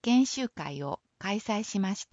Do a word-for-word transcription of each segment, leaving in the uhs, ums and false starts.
研修会を開催しました。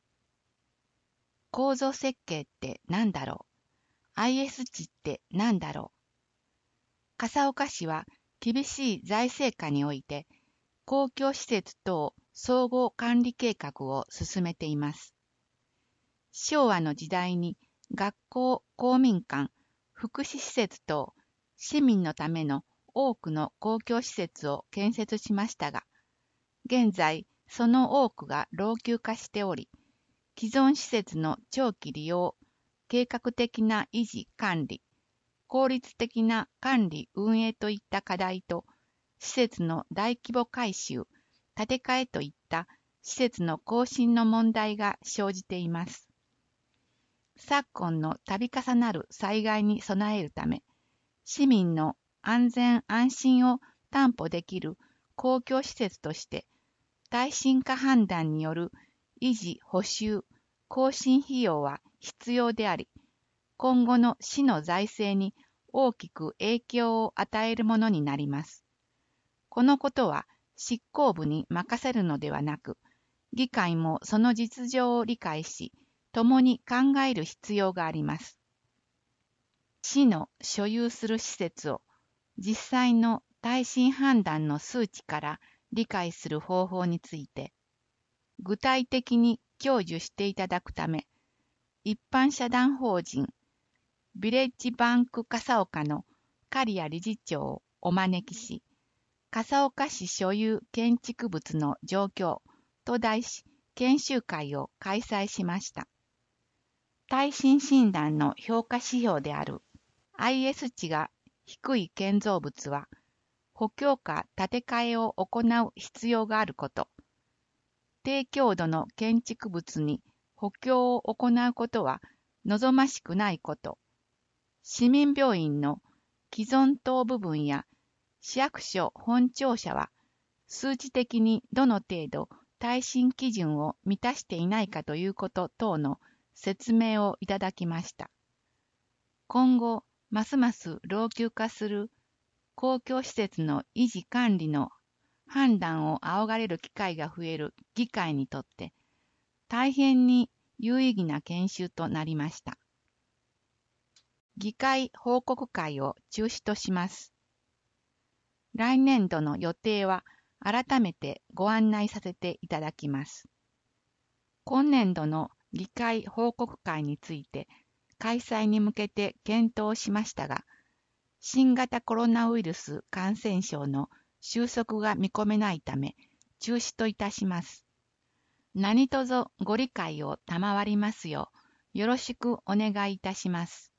構造設計って何だろう アイエス 値って何だろう笠岡市は厳しい財政下において公共施設等総合管理計画を進めています。昭和の時代に学校、公民館、福祉施設等市民のための多くの公共施設を建設しましたが、現在その多くが老朽化しており、既存施設の長期利用、計画的な維持管理、効率的な管理運営といった課題と、施設の大規模改修、建て替えといった施設の更新の問題が生じています。昨今の度重なる災害に備えるため、市民の安全安心を担保できる公共施設として、耐震化判断による維持補修、更新費用は必要であり、今後の市の財政に大きく影響を与えるものになります。このことは執行部に任せるのではなく、議会もその実情を理解し、共に考える必要があります。市の所有する施設を実際の耐震判断の数値から理解する方法について、具体的に享受していただくため、一般社団法人ビレッジバンク笠岡の刈谷理事長をお招きし、笠岡市所有建築物の状況と題し、研修会を開催しました。耐震診断の評価指標である アイエス 値が低い建造物は、補強か建て替えを行う必要があること、低強度の建築物に補強を行うことは望ましくないこと、市民病院の既存棟部分や市役所本庁舎は数値的にどの程度耐震基準を満たしていないかということ等の説明をいただきました。今後、ますます老朽化する公共施設の維持管理の判断を仰がれる機会が増える議会にとって、大変に有意義な研修となりました。議会報告会を中止とします。来年度の予定は改めてご案内させていただきます。今年度の議会報告会について開催に向けて検討しましたが、新型コロナウイルス感染症の収束が見込めないため中止といたします。何卒ご理解を賜りますようよろしくお願いいたします。